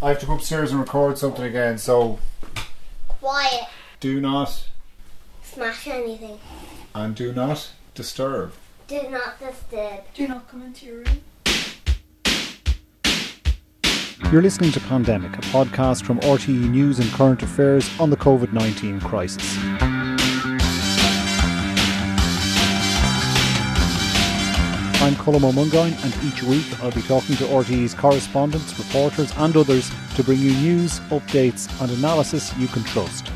I have to go upstairs and record something again, so Quiet. do not Smash anything. and do not disturb. Do not disturb. Do not come into your room. You're listening to Pandemic, a podcast from RTE News and Current Affairs on the COVID-19 crisis. I'm Colm O'Mungoyne, and each week I'll be talking to RTE's correspondents, reporters and others to bring you news, updates and analysis you can trust.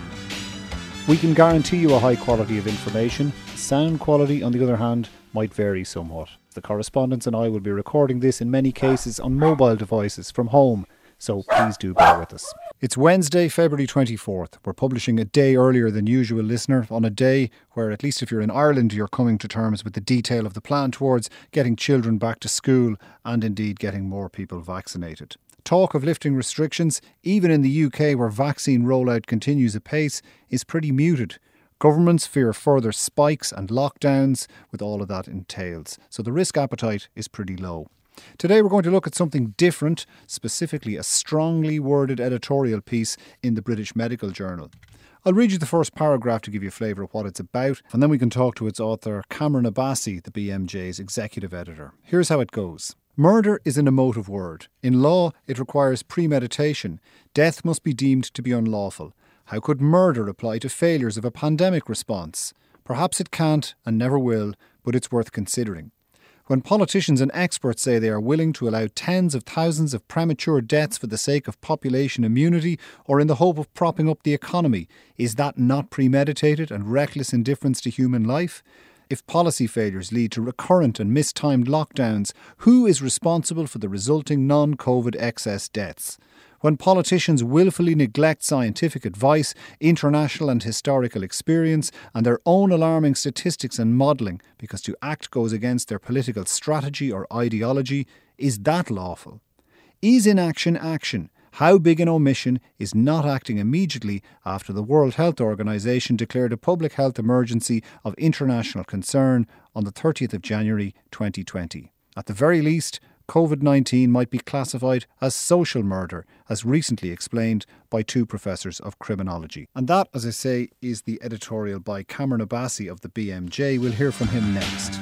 We can guarantee you a high quality of information. Sound quality, on the other hand, might vary somewhat. The correspondents and I will be recording this in many cases on mobile devices from home, so please do bear with us. It's Wednesday, February 24th. We're publishing a day earlier than usual, listener, on a day where, at least if you're in Ireland, you're coming to terms with the detail of the plan towards getting children back to school and indeed getting more people vaccinated. Talk of lifting restrictions, even in the UK where vaccine rollout continues apace, is pretty muted. Governments fear further spikes and lockdowns with all of that entails, so the risk appetite is pretty low. Today we're going to look at something different, specifically a strongly worded editorial piece in the British Medical Journal. I'll read you the first paragraph to give you a flavour of what it's about, and then we can talk to its author, Cameron Abbasi, the BMJ's executive editor. Here's how it goes. Murder is an emotive word. In law, it requires premeditation. Death must be deemed to be unlawful. How could murder apply to failures of a pandemic response? Perhaps it can't and never will, but it's worth considering. When politicians and experts say they are willing to allow tens of thousands of premature deaths for the sake of population immunity or in the hope of propping up the economy, is that not premeditated and reckless indifference to human life? If policy failures lead to recurrent and mistimed lockdowns, who is responsible for the resulting non-COVID excess deaths? When politicians willfully neglect scientific advice, international and historical experience, and their own alarming statistics and modelling, because to act goes against their political strategy or ideology, is that lawful? Is inaction action? How big an omission is not acting immediately after the World Health Organization declared a public health emergency of international concern on the 30th of January 2020? At the very least, COVID-19 might be classified as social murder, as recently explained by two professors of criminology. And that, as I say, is the editorial by Cameron Abbasi of the BMJ. We'll hear from him next.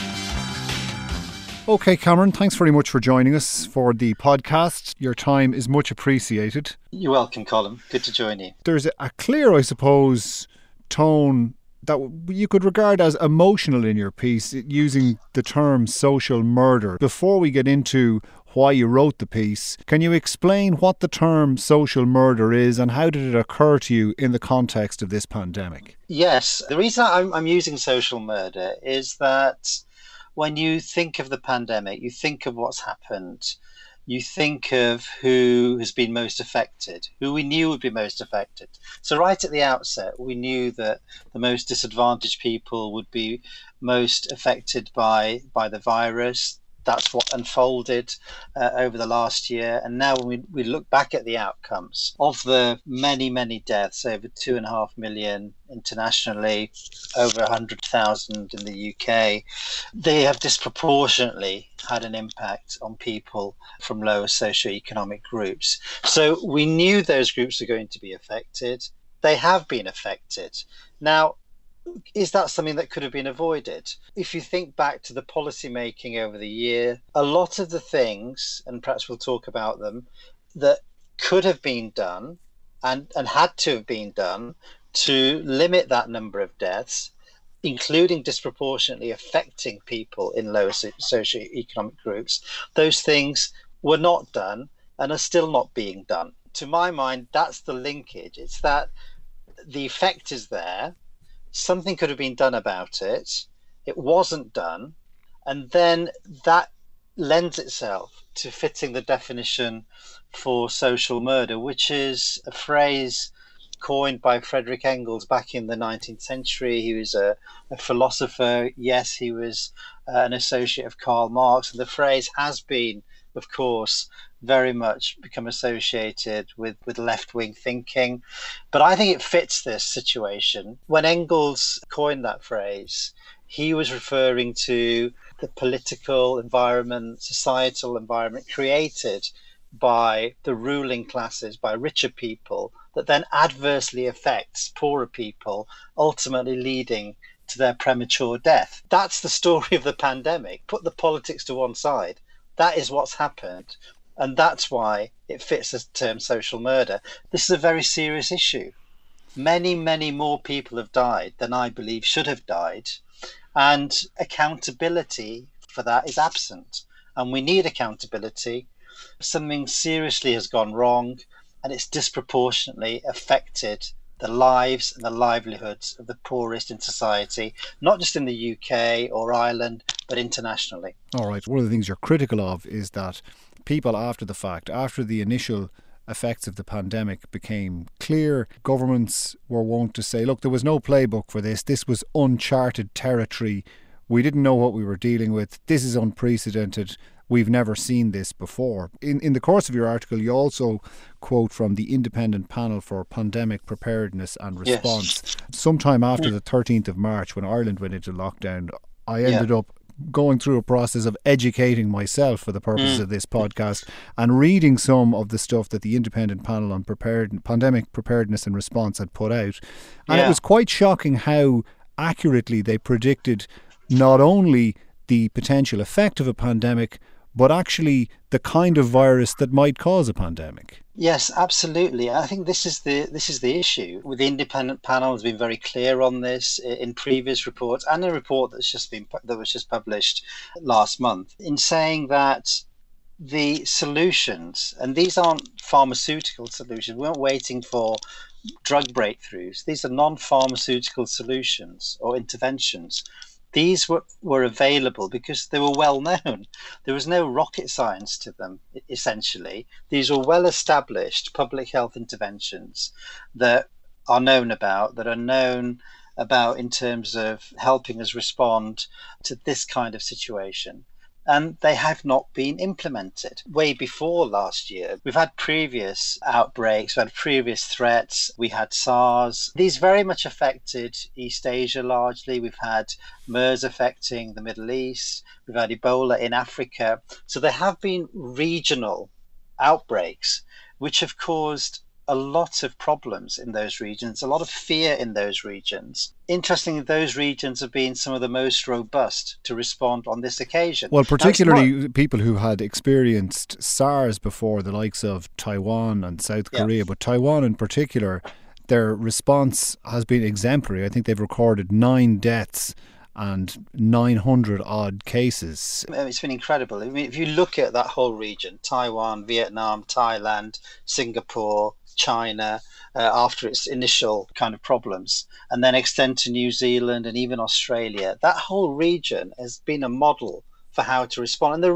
OK, Cameron, thanks very much for joining us for the podcast. Your time is much appreciated. You're welcome, Colm. Good to join you. There's a clear, I suppose, tone that you could regard as emotional in your piece, using the term social murder. Before we get into why you wrote the piece, can you explain what the term social murder is and how did it occur to you in the context of this pandemic? Yes, the reason I'm using social murder is that when you think of the pandemic, you think of what's happened. You think of who has been most affected, who we knew would be most affected. So right at the outset, we knew that the most disadvantaged people would be most affected by the virus. That's what unfolded over the last year. And now when we look back at the outcomes of the many, many deaths, over 2.5 million internationally, over 100,000 in the UK, they have disproportionately had an impact on people from lower socioeconomic groups. So we knew those groups are going to be affected. They have been affected. Now, is that something that could have been avoided? If you think back to the policy making over the year, a lot of the things, and perhaps we'll talk about them, that could have been done and had to have been done to limit that number of deaths, including disproportionately affecting people in lower socioeconomic groups, those things were not done and are still not being done. To my mind, that's the linkage. It's that the effect is there. Something could have been done about it. It wasn't done. And then that lends itself to fitting the definition for social murder, which is a phrase coined by Frederick Engels back in the 19th century. He was a philosopher. Yes, he was an associate of Karl Marx. And the phrase has been, of course, very much become associated with left-wing thinking. But I think it fits this situation. When Engels coined that phrase, he was referring to the political environment, societal environment created by the ruling classes, by richer people, that then adversely affects poorer people, ultimately leading to their premature death. That's the story of the pandemic. Put the politics to one side. That is what's happened. And that's why it fits the term social murder. This is a very serious issue. Many, many more people have died than I believe should have died. And accountability for that is absent. And we need accountability. Something seriously has gone wrong, and it's disproportionately affected the lives and the livelihoods of the poorest in society, not just in the UK or Ireland, but internationally. All right. One of the things you're critical of is that people after the fact, after the initial effects of the pandemic became clear, governments were wont to say, look, there was no playbook for this. This was uncharted territory. We didn't know what we were dealing with. This is unprecedented. We've never seen this before. In the course of your article, you also quote from the Independent Panel for Pandemic Preparedness and Response. Yes. Sometime after the 13th of March, when Ireland went into lockdown, I ended up going through a process of educating myself for the purposes of this podcast and reading some of the stuff that the Independent Panel on Pandemic Preparedness and Response had put out. And it was quite shocking how accurately they predicted not only the potential effect of a pandemic, but actually the kind of virus that might cause a pandemic. Yes, absolutely. I think this is the issue. With the independent panel has been very clear on this in previous reports, and a report that was just published last month, in saying that the solutions, and these aren't pharmaceutical solutions, we aren't waiting for drug breakthroughs. These are non-pharmaceutical solutions or interventions. These were available because they were well known. There was no rocket science to them, essentially. These were well-established public health interventions that are known about in terms of helping us respond to this kind of situation. And they have not been implemented. Way before last year, we've had previous outbreaks, we had previous threats, we had SARS. These very much affected East Asia largely. We've had MERS affecting the Middle East. We've had Ebola in Africa. So there have been regional outbreaks which have caused a lot of problems in those regions, a lot of fear in those regions. Interestingly, those regions have been some of the most robust to respond on this occasion. Well, particularly people who had experienced SARS before, the likes of Taiwan and South Korea, but Taiwan in particular, their response has been exemplary. I think they've recorded 9 deaths and 900 odd cases. It's been incredible. I mean, if you look at that whole region, Taiwan, Vietnam, Thailand, Singapore, China, after its initial kind of problems, and then extend to New Zealand and even Australia, that whole region has been a model for how to respond. And the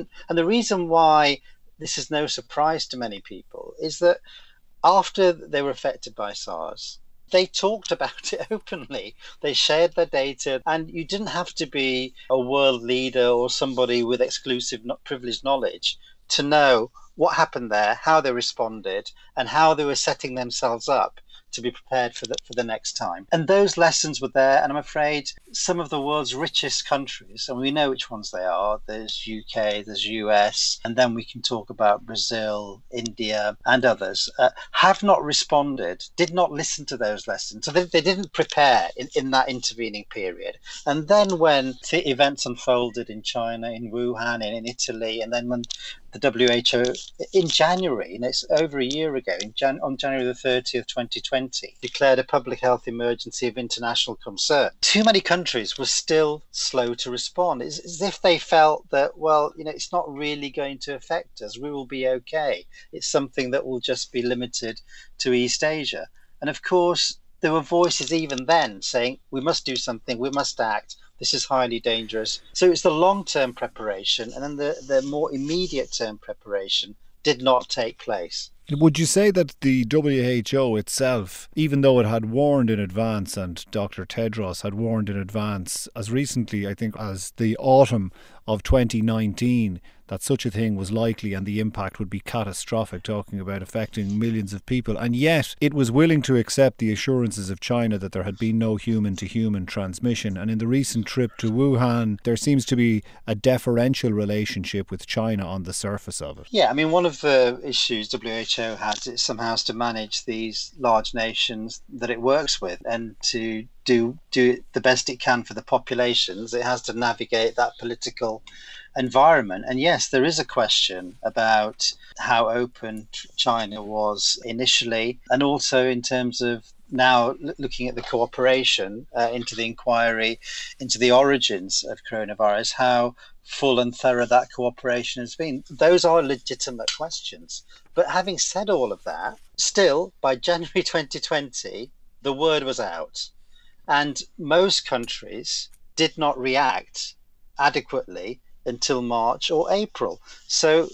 reason why this is no surprise to many people is that after they were affected by SARS, they talked about it openly. They shared their data, and you didn't have to be a world leader or somebody with exclusive privileged knowledge to know what happened there, how they responded, and how they were setting themselves up to be prepared for the next time. And those lessons were there, and I'm afraid some of the world's richest countries, and we know which ones they are, there's UK, there's US, and then we can talk about Brazil, India, and others, have not responded, did not listen to those lessons. So they didn't prepare in that intervening period. And then when the events unfolded in China, in Wuhan, in Italy, and then when the WHO in January, and it's over a year ago, on January the 30th, 2020, declared a public health emergency of international concern. Too many countries were still slow to respond. It's as if they felt that, well, it's not really going to affect us. We will be okay. It's something that will just be limited to East Asia. And of course, there were voices even then saying, we must do something, we must act. This is highly dangerous. So it's the long-term preparation, and then the more immediate-term preparation did not take place. Would you say that the WHO itself, even though it had warned in advance, and Dr. Tedros had warned in advance as recently, I think, as the autumn of 2019 that such a thing was likely and the impact would be catastrophic, talking about affecting millions of people. And yet it was willing to accept the assurances of China that there had been no human-to-human transmission. And in the recent trip to Wuhan, there seems to be a deferential relationship with China on the surface of it. Yeah, I mean, one of the issues WHO has is somehow has to manage these large nations that it works with, and to do the best it can for the populations, it has to navigate that political environment. And yes, there is a question about how open China was initially, and also in terms of now looking at the cooperation into the inquiry into the origins of coronavirus, how full and thorough that cooperation has been. Those are legitimate questions. But having said all of that, still by January 2020, the word was out, and most countries did not react adequately until March or April. So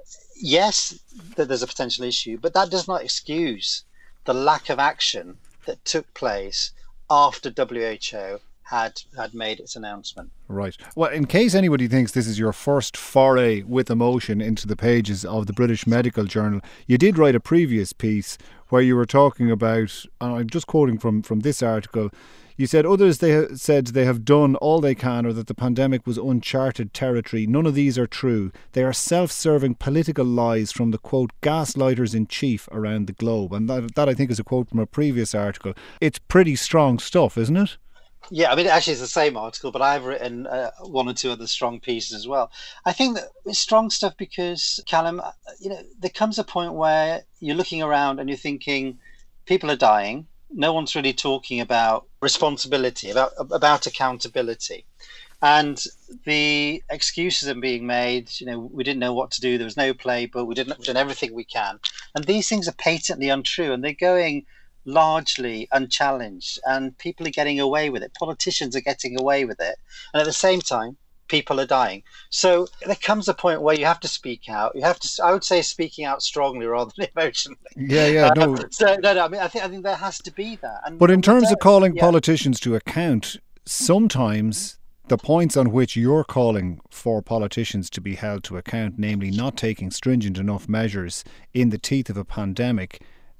yes, there's a potential issue, but that does not excuse the lack of action that took place after WHO had made its announcement. Right. Well, in case anybody thinks this is your first foray with emotion into the pages of the British Medical Journal, you did write a previous piece where you were talking about, and I'm just quoting from this article, you said others said they have done all they can, or that the pandemic was uncharted territory. None of these are true. They are self-serving political lies from the, quote, gaslighters in chief around the globe. And that I think is a quote from a previous article. It's pretty strong stuff, isn't it? Yeah, I mean, actually, it's the same article, but I've written one or two other strong pieces as well. I think that it's strong stuff because, Callum, there comes a point where you're looking around and you're thinking, people are dying. No one's really talking about responsibility, about accountability. And the excuses are being made, we didn't know what to do. There was no playbook. We've done everything we can. And these things are patently untrue, and they're going largely unchallenged, and people are getting away with it. Politicians are getting away with it. And at the same time, people are dying. So there comes a point where you have to speak out. I would say speaking out strongly rather than emotionally. Yeah, no. I mean, I think there has to be that. But in terms of calling politicians to account, sometimes the points on which you're calling for politicians to be held to account, namely not taking stringent enough measures in the teeth of a pandemic,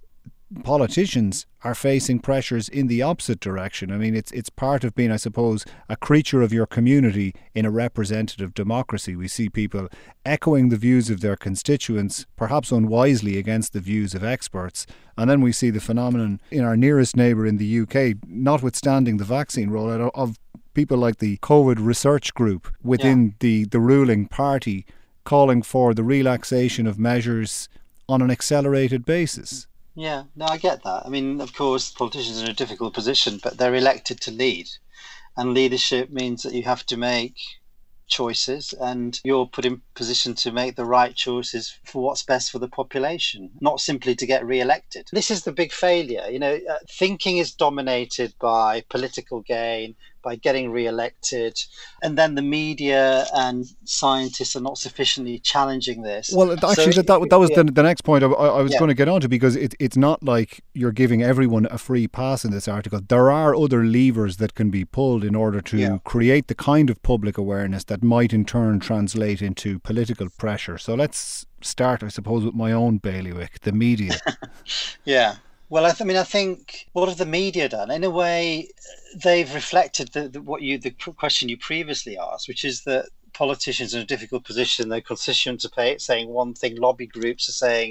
politicians are facing pressures in the opposite direction. I mean, it's part of being, I suppose, a creature of your community in a representative democracy. We see people echoing the views of their constituents, perhaps unwisely against the views of experts. And then we see the phenomenon in our nearest neighbour in the UK, notwithstanding the vaccine rollout, of people like the COVID research group within the ruling party calling for the relaxation of measures on an accelerated basis. Yeah, no, I get that. I mean, of course, politicians are in a difficult position, but they're elected to lead. And leadership means that you have to make choices, and you're put in position to make the right choices for what's best for the population, not simply to get re-elected. This is the big failure. Thinking is dominated by political gain, by getting re-elected, and then the media and scientists are not sufficiently challenging this. Well, actually, that was the next point I was going to get onto, because it's not like you're giving everyone a free pass in this article. There are other levers that can be pulled in order to create the kind of public awareness that might in turn translate into political pressure. So let's start, I suppose, with my own bailiwick, the media. Yeah. Well, I think what have the media done? In a way, they've reflected the question you previously asked, which is that politicians are in a difficult position. Their constituents are saying one thing. Lobby groups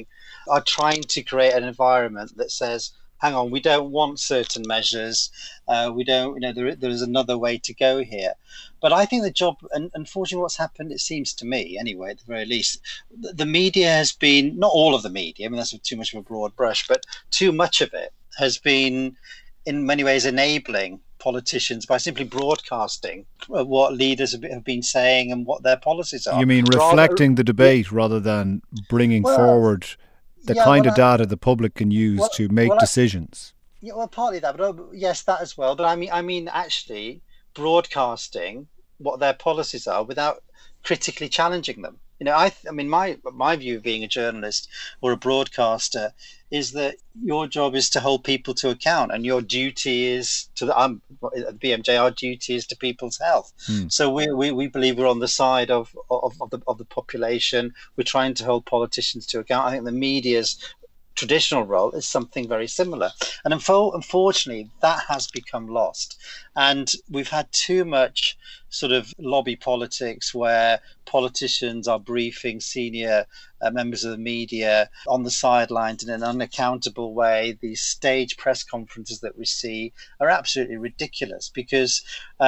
are trying to create an environment that says, hang on, we don't want certain measures. We don't, there is another way to go here. But I think the job, and unfortunately what's happened, it seems to me anyway, at the very least, the media has been, not all of the media, I mean, that's too much of a broad brush, but too much of it has been in many ways enabling politicians by simply broadcasting what leaders have been saying and what their policies are. You mean reflecting the debate rather than bringing forward the kind of data the public can use to make decisions? Yeah, well, partly that, but yes, that as well. But I mean, actually broadcasting what their policies are without critically challenging them. I mean, my view of being a journalist or a broadcaster is that your job is to hold people to account, and your duty is to at BMJ. Our duty is to people's health. So we believe we're on the side of the population. We're trying to hold politicians to account. I think the media's traditional role is something very similar, and unfortunately that has become lost, and we've had too much sort of lobby politics where politicians are briefing senior members of the media on the sidelines in an unaccountable way. These stage press conferences that we see are absolutely ridiculous because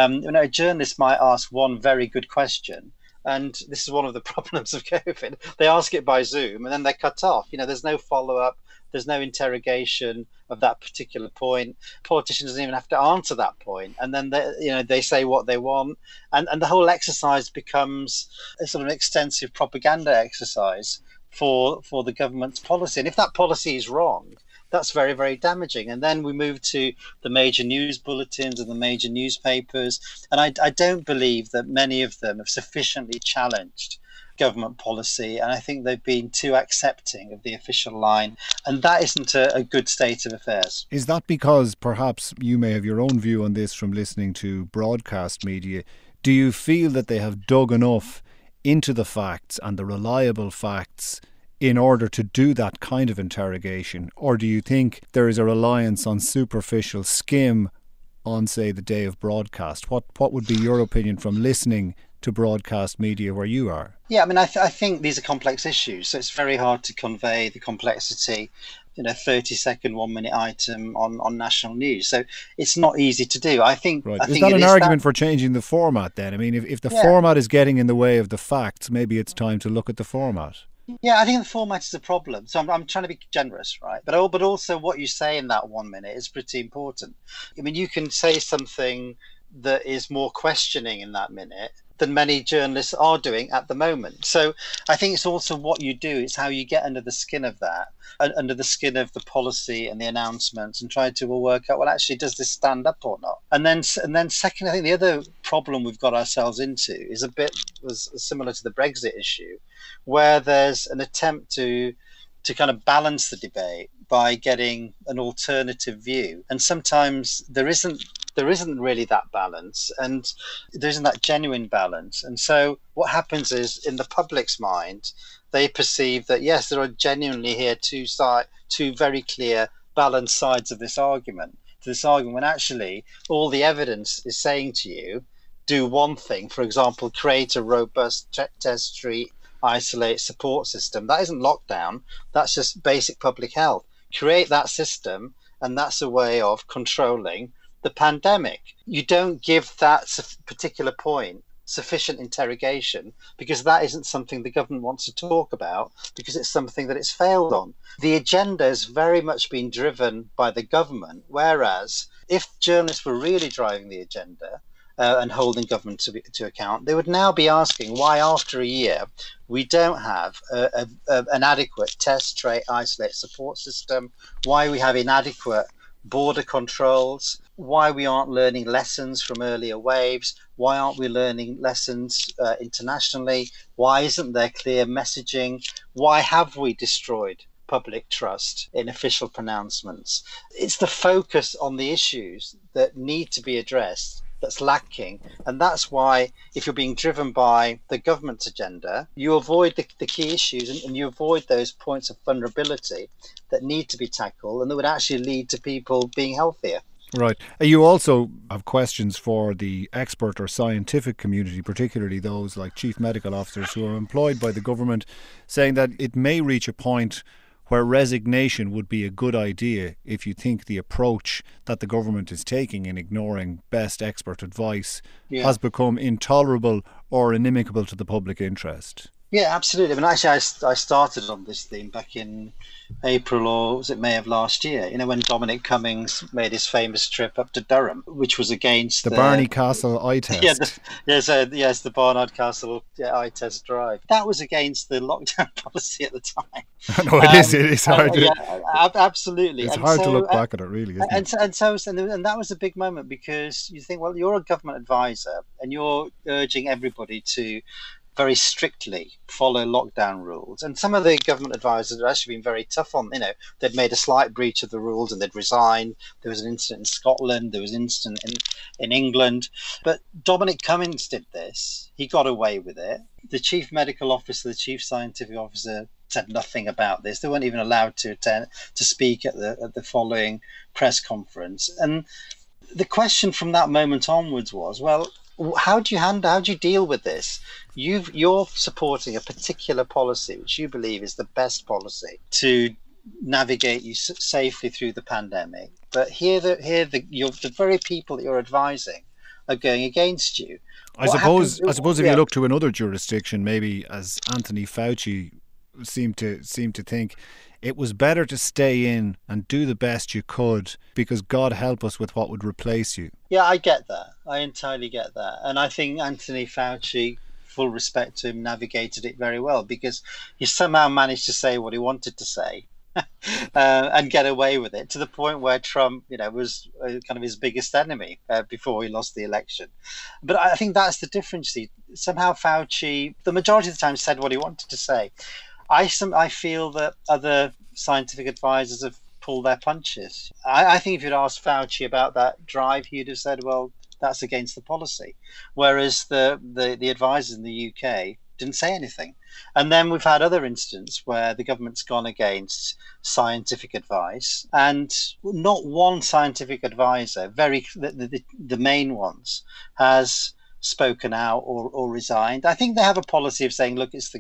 a journalist might ask one very good question. And this is one of the problems of COVID. They ask it by Zoom and then they're cut off. There's no follow-up. There's no interrogation of that particular point. Politicians don't even have to answer that point. And then they say what they want. And the whole exercise becomes a sort of an extensive propaganda exercise for the government's policy. And if that policy is wrong, that's very, very damaging. And then we move to the major news bulletins and the major newspapers. And I don't believe that many of them have sufficiently challenged government policy. And I think they've been too accepting of the official line. And that isn't a good state of affairs. Is that because perhaps you may have your own view on this from listening to broadcast media? Do you feel that they have dug enough into the facts and the reliable facts in order to do that kind of interrogation? Or do you think there is a reliance on superficial skim on, say, the day of broadcast? What would be your opinion from listening to broadcast media where you are? Yeah, I mean, I think these are complex issues, so it's very hard to convey the complexity 30-second, 1 minute item on national news. So it's not easy to do. I think. Right. I is think that it an is argument for changing the format then? I mean, if the format is getting in the way of the facts, maybe it's time to look at the format. Yeah, I think the format is a problem. So I'm trying to be generous, right? But also what you say in that 1 minute is pretty important. I mean, you can say something that is more questioning in that minute than many journalists are doing at the moment. So I think it's also what you do. It's how you get under the skin of that, under the skin of the policy and the announcements, and try to work out, well, actually, does this stand up or not? And then second, I think the other problem we've got ourselves into is a bit was similar to the Brexit issue, where there's an attempt to kind of balance the debate by getting an alternative view. And sometimes there isn't really that balance, and there isn't that genuine balance. And so what happens is, in the public's mind, they perceive that, yes, there are genuinely here two very clear balanced sides of this argument, when actually all the evidence is saying to you, do one thing, for example, create a robust test, treat, isolate, support system. That isn't lockdown. That's just basic public health. Create that system, and that's a way of controlling the pandemic. You don't give that particular point sufficient interrogation, because that isn't something the government wants to talk about, because it's something that it's failed on. The agenda has very much been driven by the government, whereas if journalists were really driving the agenda and holding government to account, they would now be asking why, after a year, we don't have an adequate test, trait, isolate, support system, why we have inadequate border controls, why we aren't learning lessons from earlier waves, why aren't we learning lessons internationally, why isn't there clear messaging, why have we destroyed public trust in official pronouncements? It's the focus on the issues that need to be addressed that's lacking, and that's why, if you're being driven by the government's agenda, you avoid the key issues, and you avoid those points of vulnerability that need to be tackled and that would actually lead to people being healthier. Right. You also have questions for the expert or scientific community, particularly those like chief medical officers who are employed by the government, saying that it may reach a point where resignation would be a good idea if you think the approach that the government is taking in ignoring best expert advice has become intolerable or inimical to the public interest. Yeah, absolutely. I mean, actually, I started on this theme back in April, or was it May of last year, when Dominic Cummings made his famous trip up to Durham, which was against the Barney Castle eye test. Yes, the Barnard Castle eye test drive. That was against the lockdown policy at the time. No, it is hard. Absolutely. It's hard to look back at it, really, isn't it? And that was a big moment, because you think, well, you're a government advisor and you're urging everybody to very strictly follow lockdown rules. And some of the government advisors have actually been very tough on, they'd made a slight breach of the rules and they'd resigned. There was an incident in Scotland, there was an incident in England. But Dominic Cummings did this. He got away with it. The chief medical officer, the chief scientific officer said nothing about this. They weren't even allowed to speak at the following press conference. And the question from that moment onwards was, well, how do you deal with this? You're supporting a particular policy which you believe is the best policy to navigate you safely through the pandemic, but the very people that you're advising are going against you. I suppose if you look to another jurisdiction, maybe as Anthony Fauci seemed to think, it was better to stay in and do the best you could, because God help us with what would replace you. Yeah, I get that. I entirely get that. And I think Anthony Fauci, full respect to him, navigated it very well, because he somehow managed to say what he wanted to say and get away with it, to the point where Trump, was kind of his biggest enemy before he lost the election. But I think that's the difference. Somehow Fauci, the majority of the time, said what he wanted to say. I feel that other scientific advisors have pulled their punches. I think if you'd asked Fauci about that drive, he'd have said, well, that's against the policy. Whereas the advisors in the UK didn't say anything. And then we've had other instances where the government's gone against scientific advice, and not one scientific advisor, the main ones, has spoken out or resigned. I think they have a policy of saying, look, it's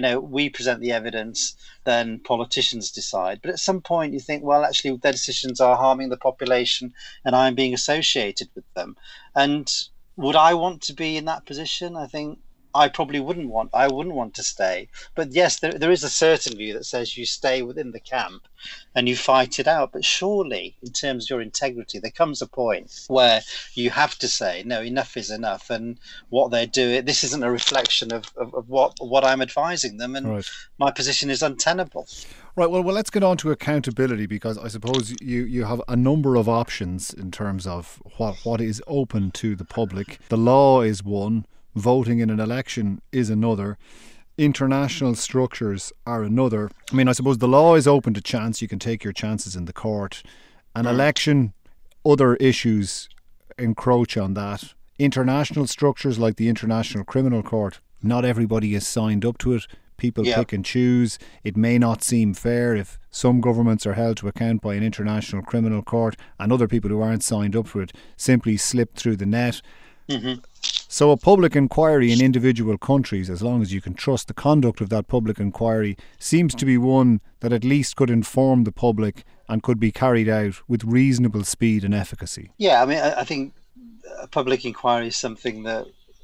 we present the evidence, then politicians decide. But at some point you think, well, actually their decisions are harming the population and I'm being associated with them. And would I want to be in that position? I think I probably wouldn't want to stay. But yes, there is a certain view that says you stay within the camp and you fight it out. But surely, in terms of your integrity, there comes a point where you have to say, no, enough is enough. And what they're doing, this isn't a reflection of what I'm advising them. And right. My position is untenable. Right, well, let's get on to accountability, because I suppose you have a number of options in terms of what is open to the public. The law is one. Voting in an election is another. International structures are another. I mean, I suppose the law is open to chance. You can take your chances in the court. An election, other issues encroach on that. International structures like the International Criminal Court, not everybody is signed up to it. People pick and choose. It may not seem fair if some governments are held to account by an International Criminal Court and other people who aren't signed up for it simply slip through the net. Mm-hmm. So a public inquiry in individual countries, as long as you can trust the conduct of that public inquiry, seems to be one that at least could inform the public and could be carried out with reasonable speed and efficacy. Yeah, I mean, I think a public inquiry is something that,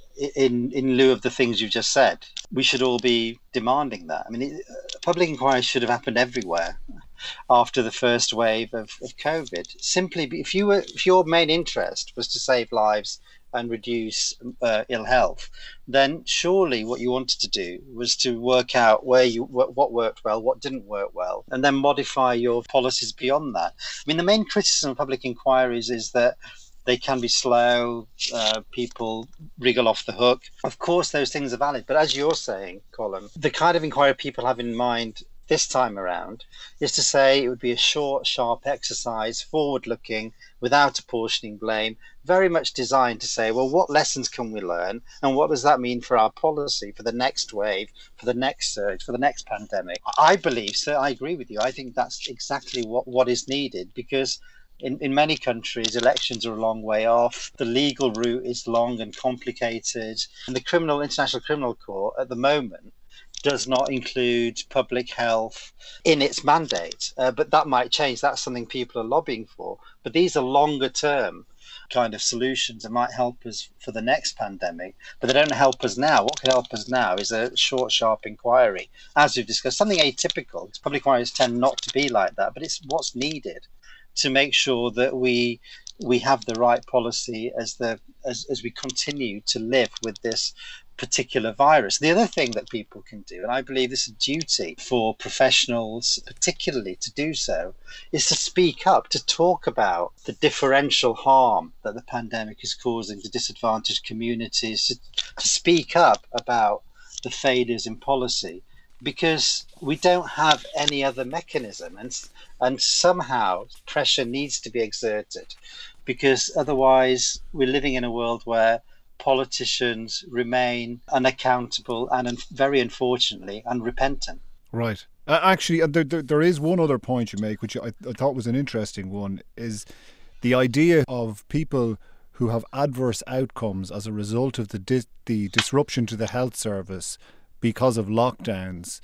in lieu of the things you just said, we should all be demanding that. I mean, public inquiry should have happened everywhere after the first wave of COVID. Simply, if your main interest was to save lives and reduce ill health, then surely what you wanted to do was to work out what worked well, what didn't work well, and then modify your policies beyond that. I mean, the main criticism of public inquiries is that they can be slow, people wriggle off the hook. Of course, those things are valid, but as you're saying, Colin, the kind of inquiry people have in mind this time around is to say it would be a short, sharp exercise, forward-looking, without apportioning blame, very much designed to say, well, what lessons can we learn, and what does that mean for our policy, for the next wave, for the next surge, for the next pandemic? I believe so. I agree with you. I think that's exactly what is needed, because in many countries, elections are a long way off. The legal route is long and complicated. And the International Criminal Court at the moment does not include public health in its mandate. But that might change. That's something people are lobbying for. But these are longer term kind of solutions that might help us for the next pandemic, but they don't help us now. What can help us now is a short, sharp inquiry, as we've discussed, something atypical. Public inquiries tend not to be like that, but it's what's needed to make sure that we have the right policy as we continue to live with this particular virus. The other thing that people can do, and I believe this is a duty for professionals particularly to do so, is to speak up, to talk about the differential harm that the pandemic is causing to disadvantaged communities, to speak up about the failures in policy, because we don't have any other mechanism, and somehow pressure needs to be exerted, because otherwise we're living in a world where politicians remain unaccountable and very unfortunately unrepentant. Right. Actually, there is one other point you make, which I thought was an interesting one, is the idea of people who have adverse outcomes as a result of the disruption to the health service because of lockdowns.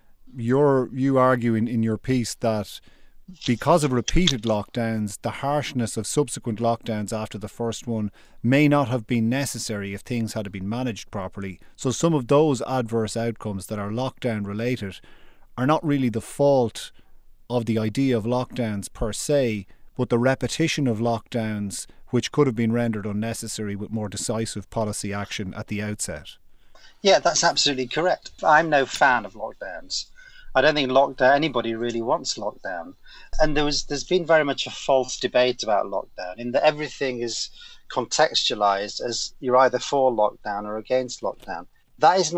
You argue in your piece that because of repeated lockdowns, the harshness of subsequent lockdowns after the first one may not have been necessary if things had been managed properly. So some of those adverse outcomes that are lockdown related are not really the fault of the idea of lockdowns per se, but the repetition of lockdowns which could have been rendered unnecessary with more decisive policy action at the outset. Yeah, that's absolutely correct. I'm no fan of lockdowns. I don't think anybody really wants lockdown. And there's been very much a false debate about lockdown, in that everything is contextualized as you're either for lockdown or against lockdown. That isn't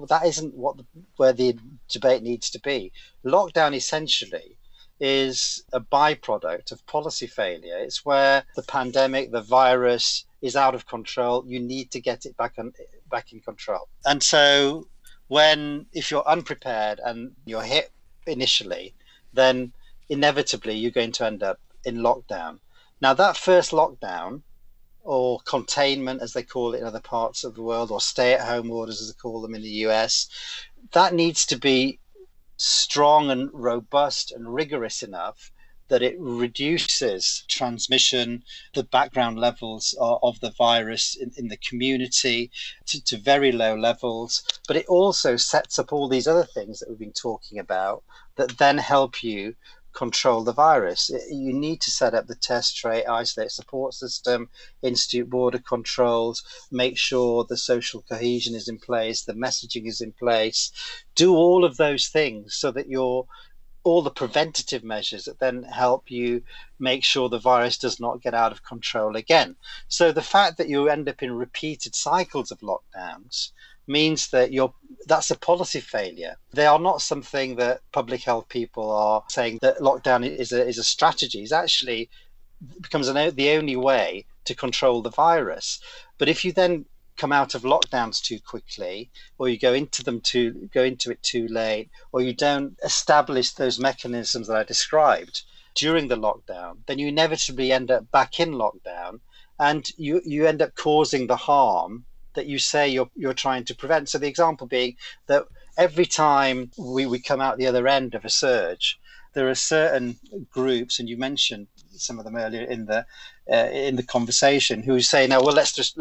where the debate needs to be. Lockdown essentially is a byproduct of policy failure. It's where the pandemic, the virus, is out of control. You need to get it back in control. And so if you're unprepared and you're hit initially, then inevitably you're going to end up in lockdown. Now, that first lockdown, or containment as they call it in other parts of the world, or stay-at-home orders as they call them in the US, that needs to be strong and robust and rigorous enough that it reduces transmission, the background levels of the virus in the community to very low levels. But it also sets up all these other things that we've been talking about that then help you control the virus. You need to set up the test, trait, isolate support system, institute border controls, make sure the social cohesion is in place, the messaging is in place. Do all of those things so that all the preventative measures that then help you make sure the virus does not get out of control again. So the fact that you end up in repeated cycles of lockdowns means that that's a policy failure. They are not something that public health people are saying that lockdown is a strategy. It actually becomes the only way to control the virus. But if you then come out of lockdowns too quickly, or you go into it too late, or you don't establish those mechanisms that I described during the lockdown, then you inevitably end up back in lockdown, and you end up causing the harm that you say you're trying to prevent. So the example being that every time we come out the other end of a surge, there are certain groups, and you mentioned some of them earlier in the conversation, who say, "No, well, let's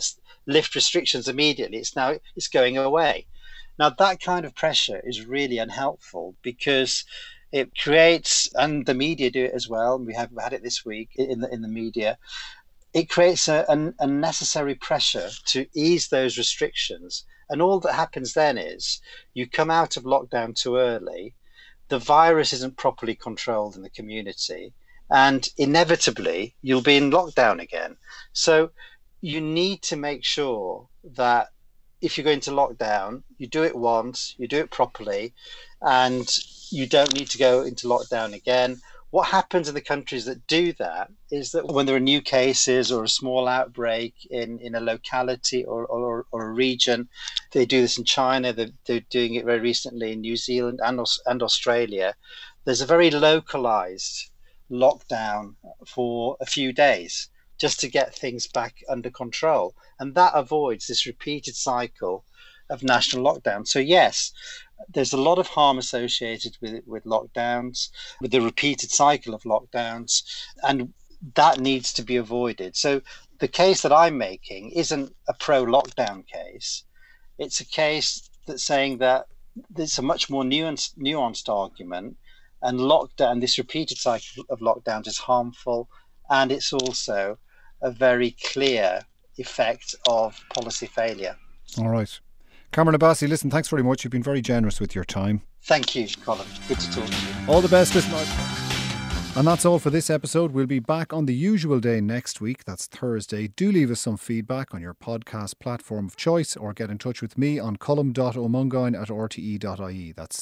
lift restrictions immediately. It's going away." Now, that kind of pressure is really unhelpful, because it creates, and the media do it as well, and we have had it this week in the media, it creates an unnecessary pressure to ease those restrictions. And all that happens then is you come out of lockdown too early, the virus isn't properly controlled in the community, and inevitably you'll be in lockdown again. So you need to make sure that if you're going to lockdown, you do it once, you do it properly, and you don't need to go into lockdown again. What happens in the countries that do that is that when there are new cases or a small outbreak in a locality or a region, they do this in China, they're doing it very recently in New Zealand and Australia, there's a very localized lockdown for a few days just to get things back under control. And that avoids this repeated cycle of national lockdown. So yes, there's a lot of harm associated with lockdowns, with the repeated cycle of lockdowns, and that needs to be avoided. So the case that I'm making isn't a pro-lockdown case. It's a case that's saying that there's a much more nuanced argument, and lockdown, this repeated cycle of lockdowns, is harmful, and it's also a very clear effect of policy failure. All right. Cameron Abbasi, listen, thanks very much. You've been very generous with your time. Thank you, Colin. Good to talk to you. All the best, listeners. And that's all for this episode. We'll be back on the usual day next week. That's Thursday. Do leave us some feedback on your podcast platform of choice or get in touch with me on colm.omungain@rte.ie. That's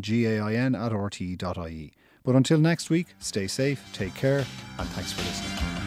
colm.omongain@rte.ie. But until next week, stay safe, take care, and thanks for listening.